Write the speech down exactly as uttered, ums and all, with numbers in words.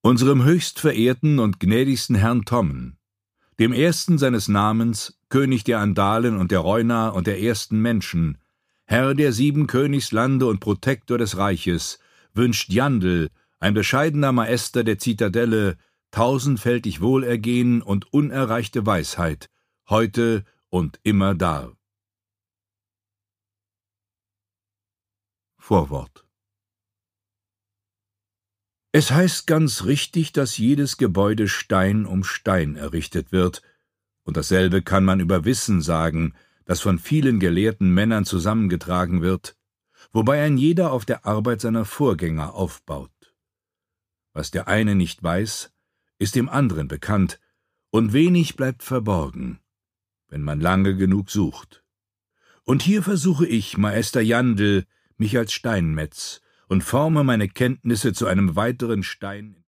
Unserem höchst verehrten und gnädigsten Herrn Tommen, dem ersten seines Namens, König der Andalen und der Reuner und der ersten Menschen, Herr der sieben Königslande und Protektor des Reiches, wünscht Jandl, ein bescheidener Meister der Zitadelle, tausendfältig Wohlergehen und unerreichte Weisheit, heute und immerdar. Vorwort. Es heißt ganz richtig, dass jedes Gebäude Stein um Stein errichtet wird, und dasselbe kann man über Wissen sagen, das von vielen gelehrten Männern zusammengetragen wird, wobei ein jeder auf der Arbeit seiner Vorgänger aufbaut. Was der eine nicht weiß, ist dem anderen bekannt, und wenig bleibt verborgen, wenn man lange genug sucht. Und hier versuche ich, Meister Jandl, mich als Steinmetz, und forme meine Kenntnisse zu einem weiteren Stein